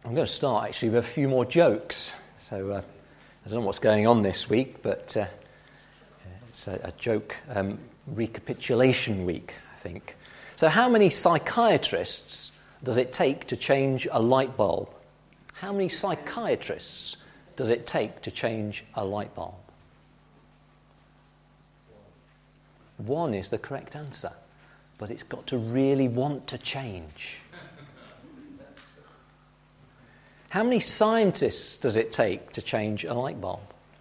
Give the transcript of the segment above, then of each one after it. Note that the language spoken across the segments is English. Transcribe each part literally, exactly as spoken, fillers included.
I'm going to start actually with a few more jokes. So uh, I don't know what's going on this week, but uh, it's a, a joke um, recapitulation week, I think. So how many psychiatrists does it take to change a light bulb? How many psychiatrists does it take to change a light bulb? One is the correct answer, but it's got to really want to change. How many scientists does it take to change a light bulb?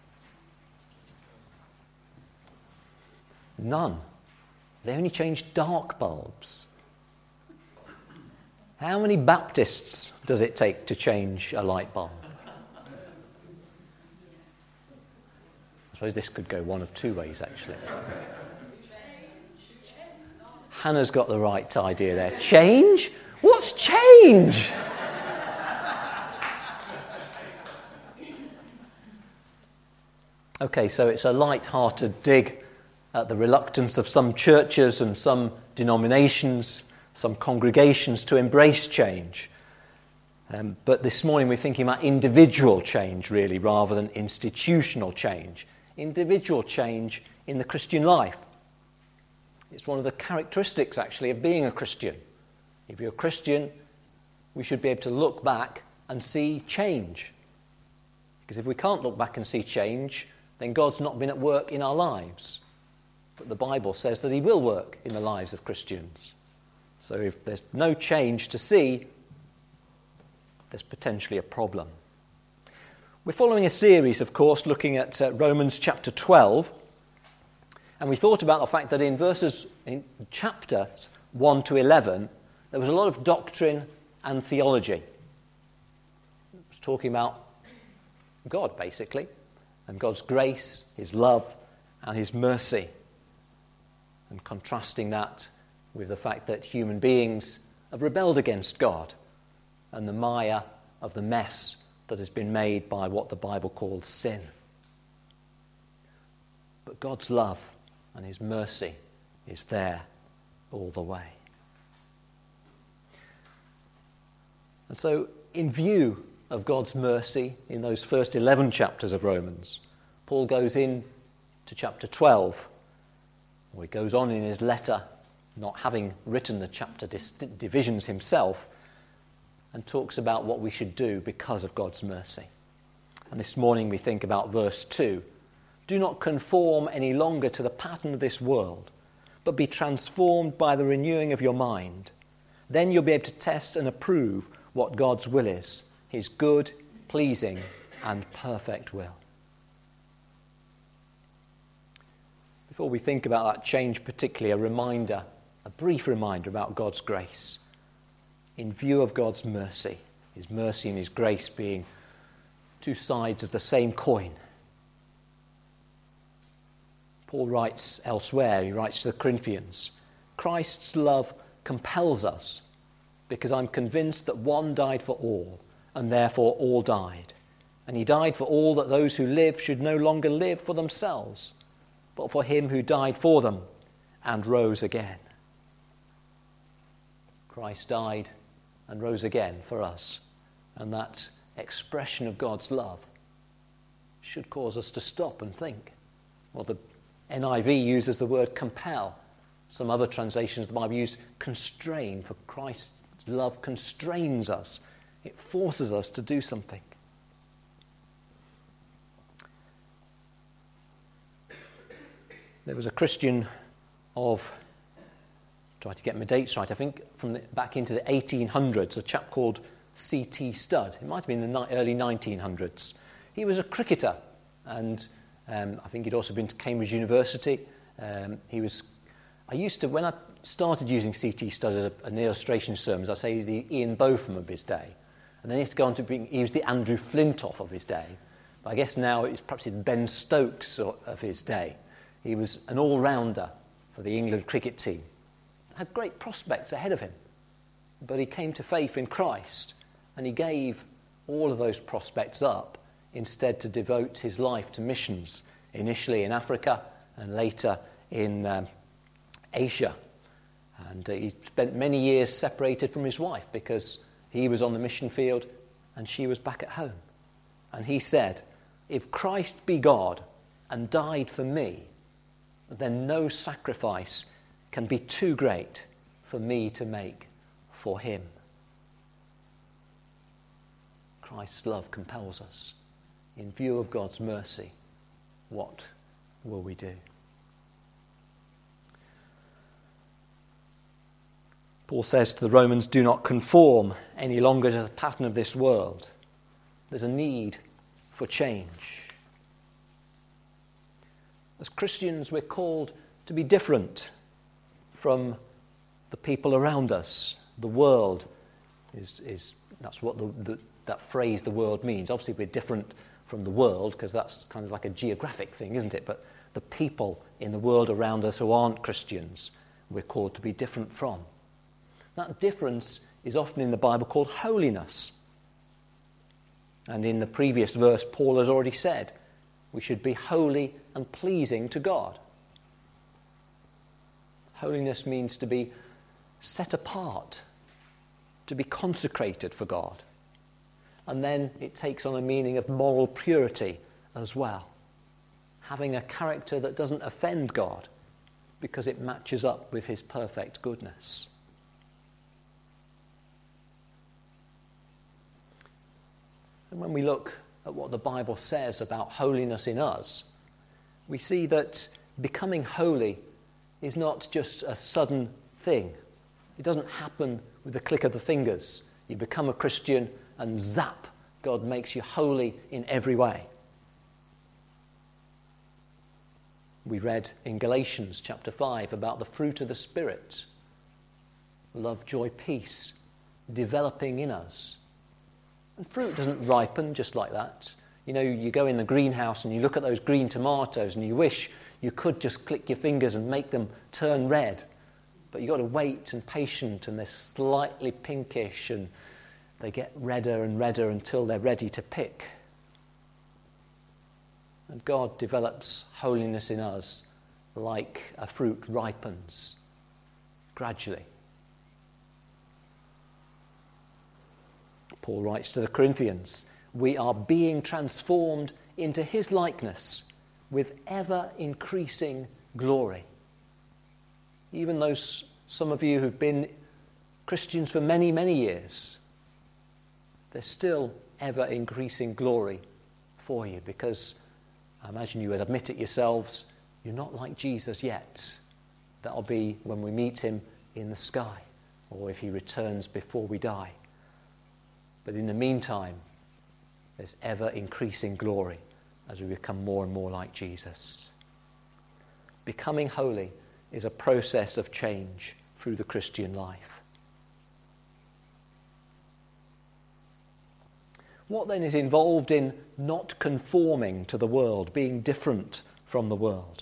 None. They only change dark bulbs. How many Baptists does it take to change a light bulb? I suppose this could go one of two ways, actually. Hannah's got the right idea there. Change? What's change? Okay, so it's a light-hearted dig at the reluctance of some churches and some denominations, some congregations to embrace change. Um, but this morning we're thinking about individual change, really, rather than institutional change. Individual change in the Christian life. It's one of the characteristics, actually, of being a Christian. If you're a Christian, we should be able to look back and see change. Because if we can't look back and see change, then God's not been at work in our lives. But the Bible says that he will work in the lives of Christians. So if there's no change to see, there's potentially a problem. We're following a series, of course, looking at uh, Romans chapter twelve. And we thought about the fact that in verses, in chapters one to eleven, there was a lot of doctrine and theology. It was talking about God, basically, and God's grace, his love, and his mercy. And contrasting that with the fact that human beings have rebelled against God and the mire of the mess that has been made by what the Bible calls sin. But God's love and his mercy is there all the way. And so, in view of God's mercy in those first eleven chapters of Romans, Paul goes in to chapter twelve, or he goes on in his letter, not having written the chapter dis- divisions himself, and talks about what we should do because of God's mercy. And this morning we think about verse two. Do not conform any longer to the pattern of this world, but be transformed by the renewing of your mind. Then you'll be able to test and approve what God's will is, his good, pleasing, and perfect will. Before we think about that change, particularly a reminder, a brief reminder about God's grace. In view of God's mercy, his mercy and his grace being two sides of the same coin. Paul writes elsewhere, he writes to the Corinthians, Christ's love compels us, because I'm convinced that one died for all, and therefore all died. And he died for all that those who live should no longer live for themselves, but for him who died for them and rose again. Christ died and rose again for us. And that expression of God's love should cause us to stop and think. Well, the N I V uses the word compel. Some other translations of the Bible use constrain, for Christ's love constrains us. It forces us to do something. There was a Christian of, try to get my dates right, I think from the, back into the eighteen hundreds, a chap called C T Studd. It might have been the ni- early nineteen hundreds. He was a cricketer, and um, I think he'd also been to Cambridge University. Um, he was, I used to, when I started using C T Studd as a, an illustration sermons, I'd say he's the Ian Botham of his day. And then he had to go on to be, he was the Andrew Flintoff of his day. But I guess now it's perhaps it's Ben Stokes of his day. He was an all-rounder for the England cricket team. Had great prospects ahead of him. But he came to faith in Christ, and he gave all of those prospects up, instead to devote his life to missions, initially in Africa and later in um, Asia. And uh, he spent many years separated from his wife because he was on the mission field and she was back at home. And he said, if Christ be God and died for me, then no sacrifice can be too great for me to make for him. Christ's love compels us. In view of God's mercy, what will we do? Paul says to the Romans, do not conform any longer to the pattern of this world. There's a need for change. As Christians, we're called to be different from the people around us. The world is, is that's what the, the, that phrase, the world, means. Obviously, we're different from the world because that's kind of like a geographic thing, isn't it? But the people in the world around us who aren't Christians, we're called to be different from. That difference is often in the Bible called holiness. And in the previous verse, Paul has already said we should be holy and pleasing to God. Holiness means to be set apart, to be consecrated for God. And then it takes on a meaning of moral purity as well. Having a character that doesn't offend God because it matches up with his perfect goodness. And when we look at what the Bible says about holiness in us, we see that becoming holy is not just a sudden thing. It doesn't happen with a click of the fingers. You become a Christian and zap, God makes you holy in every way. We read in Galatians chapter five about the fruit of the Spirit. Love, joy, peace, developing in us. And fruit doesn't ripen just like that. You know, you go in the greenhouse and you look at those green tomatoes and you wish you could just click your fingers and make them turn red. But you've got to wait and patient, and they're slightly pinkish and they get redder and redder until they're ready to pick. And God develops holiness in us like a fruit ripens gradually. Paul writes to the Corinthians, we are being transformed into his likeness with ever increasing glory. Even those, some of you who've been Christians for many, many years, there's still ever increasing glory for you, because I imagine you would admit it yourselves, you're not like Jesus yet. That'll be when we meet him in the sky, or if he returns before we die. But in the meantime, there's ever increasing glory as we become more and more like Jesus. Becoming holy is a process of change through the Christian life. What then is involved in not conforming to the world, being different from the world?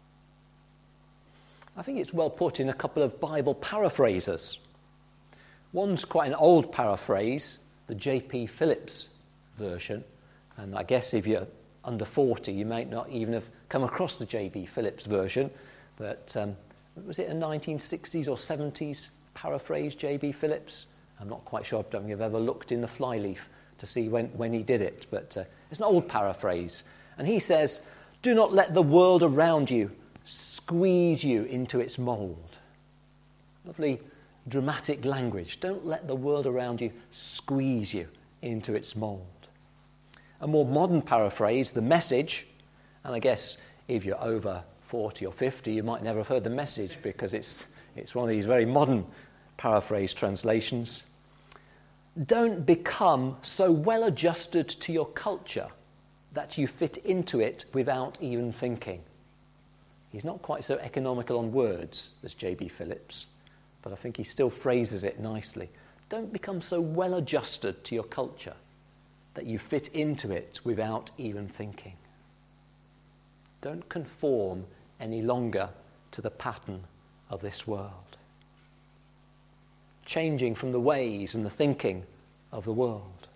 I think it's well put in a couple of Bible paraphrases. One's quite an old paraphrase, the J P Phillips version, and I guess if you're under forty you might not even have come across the J P Phillips version, but um, was it a nineteen sixties or seventies paraphrase, J B Phillips? I'm not quite sure, I don't think I've ever looked in the flyleaf to see when, when he did it, but uh, it's an old paraphrase, and he says, do not let the world around you squeeze you into its mould. Lovely dramatic language. Don't let the world around you squeeze you into its mould. A more modern paraphrase, The Message, and I guess if you're over forty or fifty, you might never have heard The Message because it's it's one of these very modern paraphrase translations. Don't become so well adjusted to your culture that you fit into it without even thinking. He's not quite so economical on words as J B Phillips, but I think he still phrases it nicely. Don't become so well adjusted to your culture that you fit into it without even thinking. Don't conform any longer to the pattern of this world. Changing from the ways and the thinking of the world.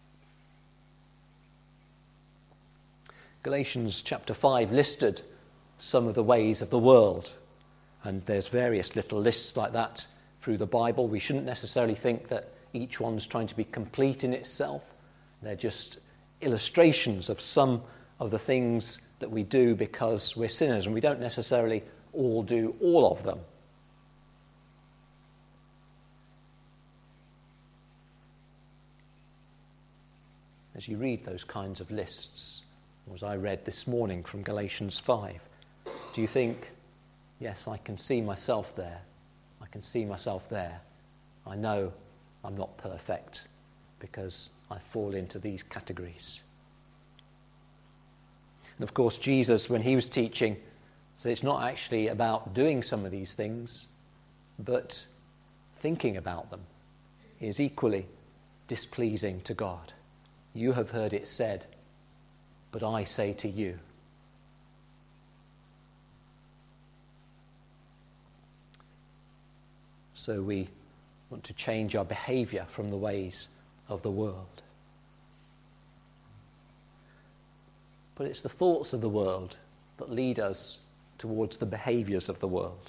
Galatians chapter five listed some of the ways of the world. And there's various little lists like that through the Bible. We shouldn't necessarily think that each one's trying to be complete in itself, They're just illustrations of some of the things that we do because we're sinners, and we don't necessarily all do all of them. As you read those kinds of lists, or as I read this morning from Galatians five, do you think, yes, I can see myself there. I can see myself there. I know I'm not perfect because I fall into these categories. And of course, Jesus, when he was teaching, said it's not actually about doing some of these things, but thinking about them is equally displeasing to God. You have heard it said, but I say to you. So we want to change our behavior from the ways of the world. But it's the thoughts of the world that lead us towards the behaviors of the world.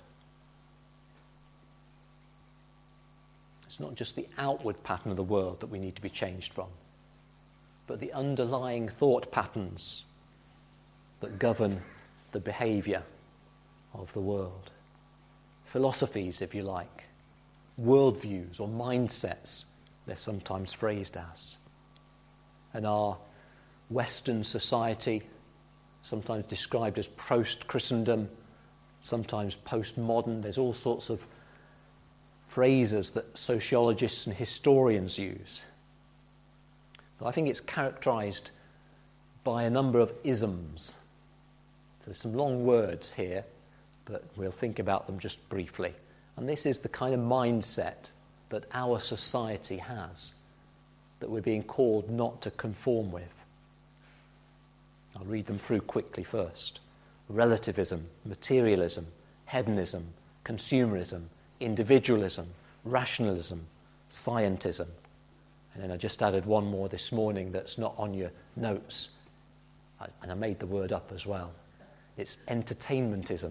It's not just the outward pattern of the world that we need to be changed from, but the underlying thought patterns that govern the behavior of the world. Philosophies, if you like, worldviews or mindsets, they're sometimes phrased as. And our Western society, sometimes described as post-Christendom, sometimes post-modern, there's all sorts of phrases that sociologists and historians use. But I think it's characterized by a number of isms. So there's some long words here, but we'll think about them just briefly. And this is the kind of mindset that our society has, that we're being called not to conform with. I'll read them through quickly first. Relativism, materialism, hedonism, consumerism, individualism, rationalism, scientism. And then I just added one more this morning that's not on your notes. I, and I made the word up as well. It's entertainmentism.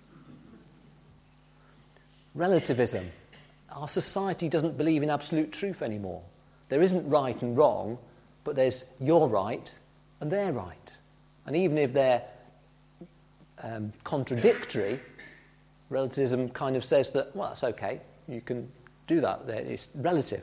Relativism. Our society doesn't believe in absolute truth anymore. There isn't right and wrong, but there's you're right and they're right. And even if they're um, contradictory, relativism kind of says that, well, that's okay, you can do that, it's relative.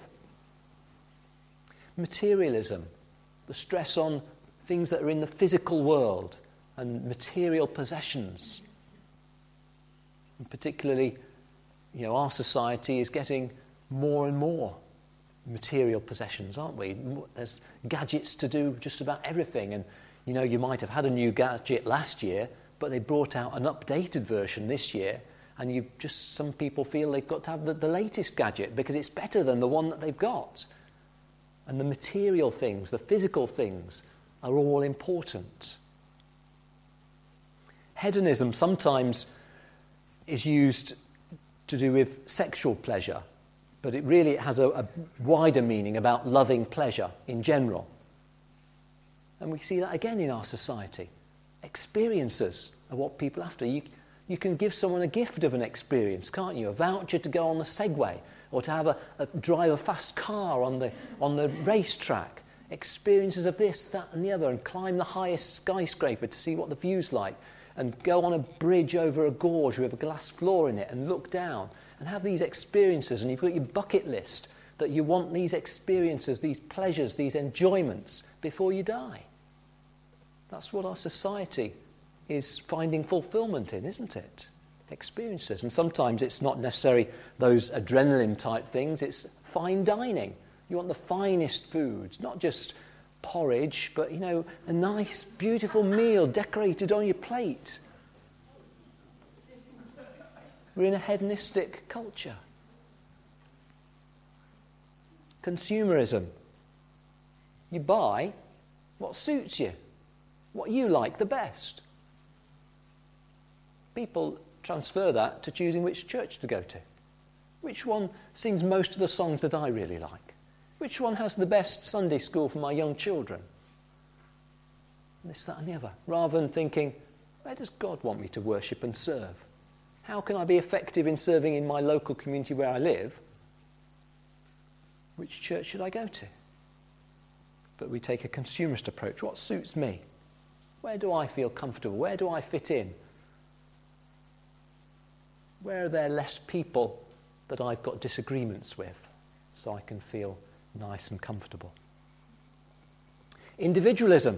Materialism, the stress on things that are in the physical world and material possessions. And particularly, you know, our society is getting more and more material possessions, aren't we? There's gadgets to do just about everything. And, you know, you might have had a new gadget last year, but they brought out an updated version this year. And you just, some people feel they've got to have the, the latest gadget because it's better than the one that they've got. And the material things, the physical things, are all important. Hedonism sometimes is used to do with sexual pleasure, but it really has a, a wider meaning about loving pleasure in general. And we see that again in our society. Experiences are what people are after. You, you can give someone a gift of an experience, can't you? A voucher to go on the Segway, or to have a, a drive a fast car on the on the racetrack. Experiences of this, that and the other, and climb the highest skyscraper to see what the view's like, and go on a bridge over a gorge with a glass floor in it and look down and have these experiences. And you've got your bucket list that you want these experiences, these pleasures, these enjoyments before you die. That's what our society is finding fulfillment in, isn't it? Experiences. And sometimes it's not necessarily those adrenaline type things, it's fine dining. You want the finest foods, not just porridge, but, you know, a nice, beautiful meal decorated on your plate. We're in a hedonistic culture. Consumerism. You buy what suits you, what you like the best. People transfer that to choosing which church to go to. Which one sings most of the songs that I really like? Which one has the best Sunday school for my young children? This, that and the other. Rather than thinking, where does God want me to worship and serve? How can I be effective in serving in my local community where I live? Which church should I go to? but we take a consumerist approach. What suits me? Where do I feel comfortable? Where do I fit in? Where are there less people that I've got disagreements with so I can feel nice and comfortable? Individualism.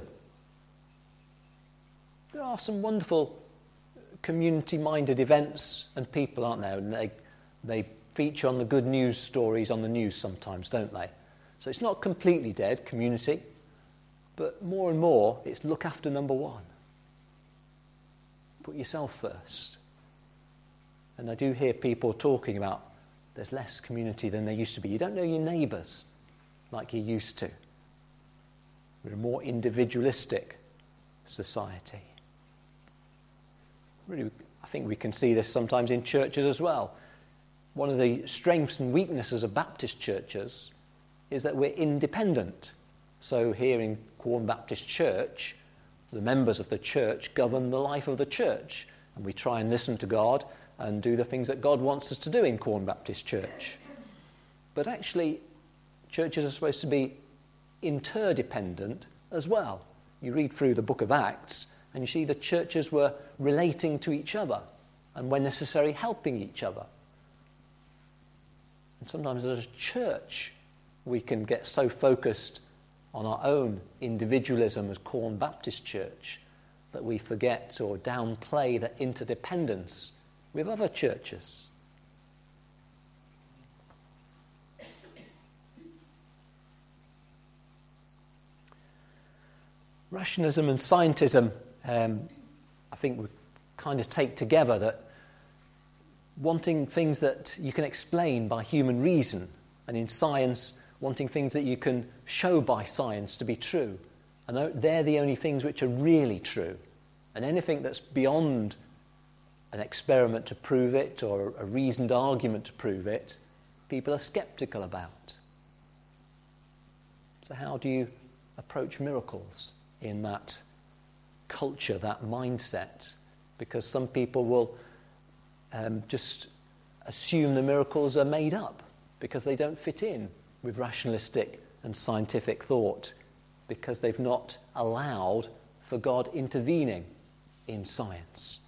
There are some wonderful community-minded events and people, aren't there? And they, they feature on the good news stories on the news sometimes, don't they? So it's not completely dead, community, but more and more it's look after number one. Put yourself first. And I do hear people talking about there's less community than there used to be. You don't know your neighbours like you used to. We're a more individualistic society. Really, I think we can see this sometimes in churches as well. One of the strengths and weaknesses of Baptist churches is that we're independent. So here in Quorn Baptist Church, the members of the church govern the life of the church. And we try and listen to God and do the things that God wants us to do in Quorn Baptist Church. But actually, churches are supposed to be interdependent as well. You read through the book of Acts, and you see the churches were relating to each other, and when necessary, helping each other. And sometimes as a church, we can get so focused on our own individualism as Quorn Baptist Church that we forget or downplay the interdependence with other churches. Rationalism and scientism, um, I think, would kind of take together that wanting things that you can explain by human reason, and in science, wanting things that you can show by science to be true. And they're the only things which are really true. And anything that's beyond an experiment to prove it or a reasoned argument to prove it, people are skeptical about. So how do you approach miracles in that culture, that mindset? Because some people will um, just assume the miracles are made up because they don't fit in with rationalistic and scientific thought, because they've not allowed for God intervening in science.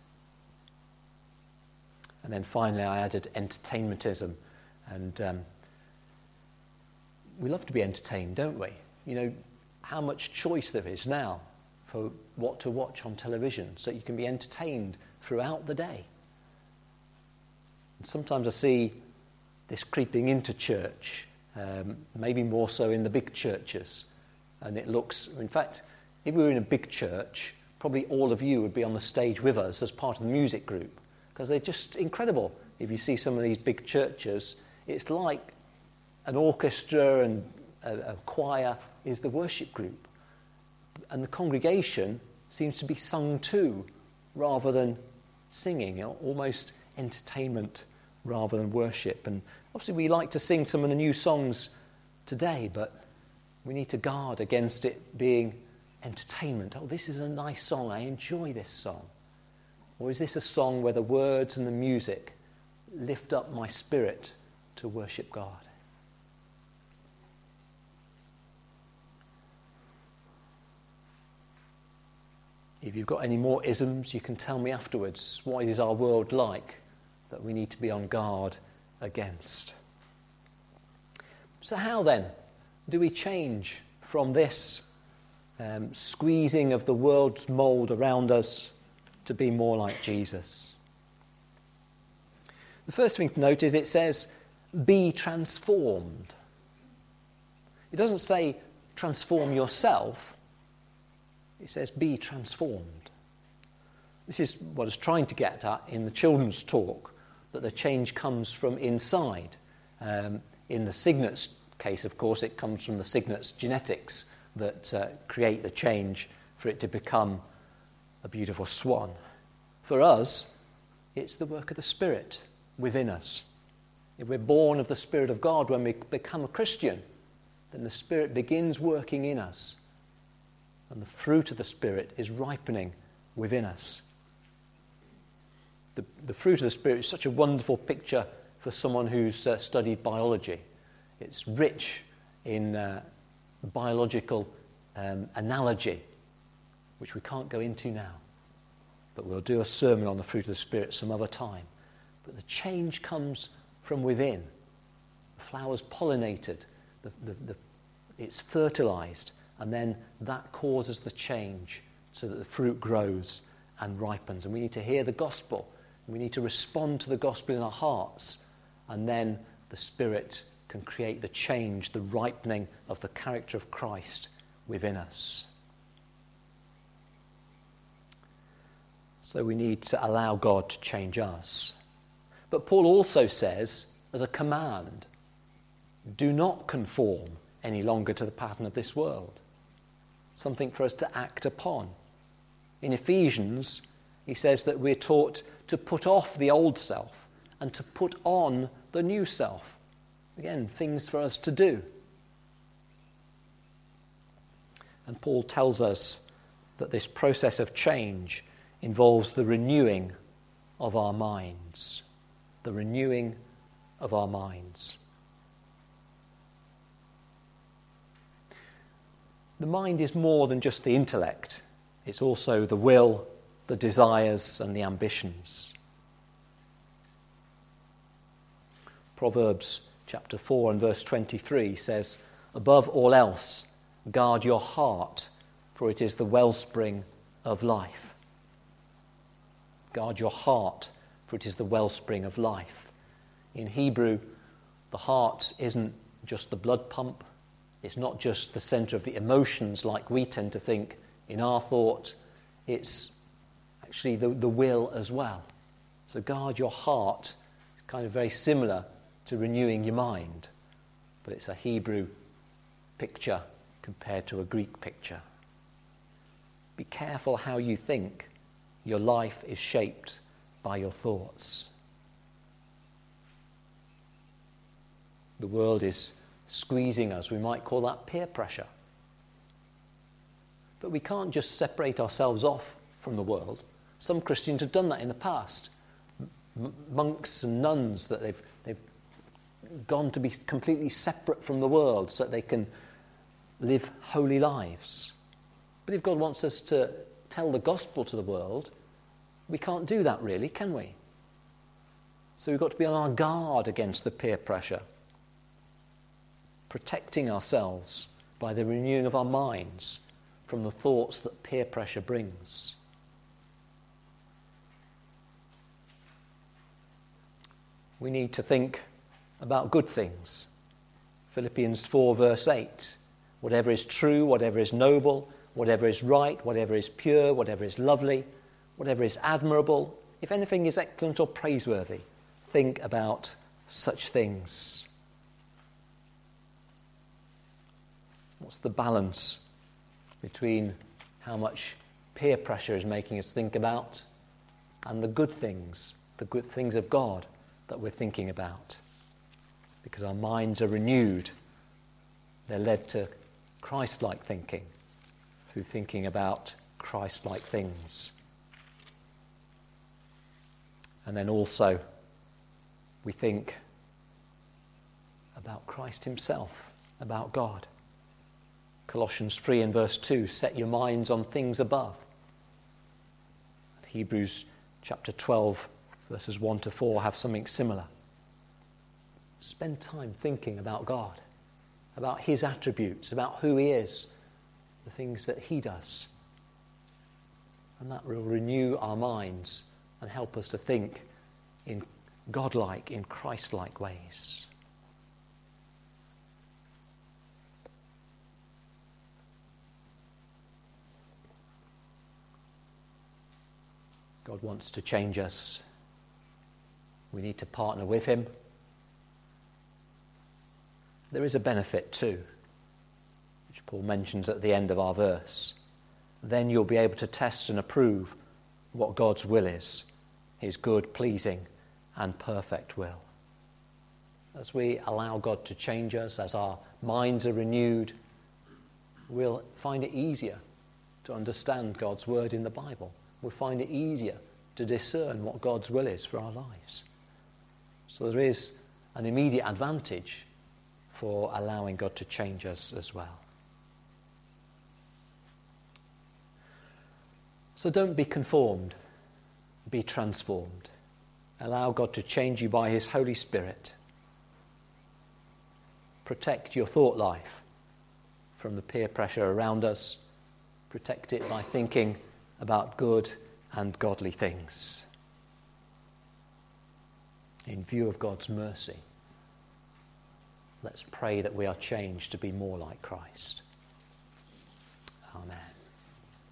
And then finally I added entertainmentism. And um, we love to be entertained, don't we? You know, how much choice there is now for what to watch on television so you can be entertained throughout the day. And sometimes I see this creeping into church, um, maybe more so in the big churches. And it looks, in fact, if we were in a big church, probably all of you would be on the stage with us as part of the music group, because they're just incredible. If you see some of these big churches, it's like an orchestra and a, a choir is the worship group. And the congregation seems to be sung to rather than singing, almost entertainment rather than worship. And obviously we like to sing some of the new songs today, but we need to guard against it being entertainment. Oh, this is a nice song, I enjoy this song. Or is this a song where the words and the music lift up my spirit to worship God? If you've got any more isms, you can tell me afterwards. What is our world like that we need to be on guard against? So how then do we change from this um, squeezing of the world's mould around us to be more like Jesus? The first thing to note is it says, be transformed. It doesn't say transform yourself. It says, be transformed. This is what I was trying to get at in the children's talk, that the change comes from inside. Um, in the cygnet's case, of course, it comes from the cygnet's genetics that uh, create the change for it to become a beautiful swan. For us, it's the work of the Spirit within us. If we're born of the Spirit of God when we become a Christian, then the Spirit begins working in us. And the fruit of the Spirit is ripening within us. The, the fruit of the Spirit is such a wonderful picture for someone who's uh, studied biology. It's rich in uh, biological um, analogy, which we can't go into now. But we'll do a sermon on the fruit of the Spirit some other time. But the change comes from within. The flower's pollinated, the, the, the, it's fertilized, and then that causes the change so that the fruit grows and ripens. And we need to hear the gospel. We need to respond to the gospel in our hearts, and then the Spirit can create the change, the ripening of the character of Christ within us. So we need to allow God to change us. But Paul also says, as a command, do not conform any longer to the pattern of this world. Something for us to act upon. In Ephesians, he says that we're taught to put off the old self and to put on the new self. Again, things for us to do. And Paul tells us that this process of change involves the renewing of our minds. The renewing of our minds. The mind is more than just the intellect. It's also the will, the desires, and the ambitions. Proverbs chapter four and verse twenty-three says, above all else, guard your heart, for it is the wellspring of life. Guard your heart, for it is the wellspring of life. In Hebrew, the heart isn't just the blood pump. It's not just the centre of the emotions like we tend to think in our thought. It's actually the, the will as well. So guard your heart. It's kind of very similar to renewing your mind, but it's a Hebrew picture compared to a Greek picture. Be careful how you think. Your life is shaped by your thoughts. The world is squeezing us. We might call that peer pressure. But we can't just separate ourselves off from the world. Some Christians have done that in the past. M- monks and nuns, that they've, they've gone to be completely separate from the world so that they can live holy lives. But if God wants us to tell the gospel to the world, we can't do that really, can we? So we've got to be on our guard against the peer pressure, protecting ourselves by the renewing of our minds from the thoughts that peer pressure brings. We need to think about good things. Philippians four verse eight. Whatever is true, whatever is noble, whatever is right, whatever is pure, whatever is lovely, whatever is admirable, if anything is excellent or praiseworthy, think about such things. What's the balance between how much peer pressure is making us think about and the good things, the good things of God that we're thinking about? Because our minds are renewed. They're led to Christ-like thinking through thinking about Christ-like things. And then also we think about Christ himself, about God. Colossians three and verse two, set your minds on things above. Hebrews chapter twelve, verses one to four have something similar. Spend time thinking about God, about his attributes, about who he is, the things that he does. And that will renew our minds and help us to think in God-like, in Christ-like ways. God wants to change us. We need to partner with him. There is a benefit too, which Paul mentions at the end of our verse. Then you'll be able to test and approve what God's will is, his good, pleasing, and perfect will. As we allow God to change us, as our minds are renewed, we'll find it easier to understand God's word in the Bible. We'll find it easier to discern what God's will is for our lives. So there is an immediate advantage for allowing God to change us as well. So don't be conformed, be transformed. Allow God to change you by his Holy Spirit. Protect your thought life from the peer pressure around us. Protect it by thinking about good and godly things. In view of God's mercy, let's pray that we are changed to be more like Christ. Amen.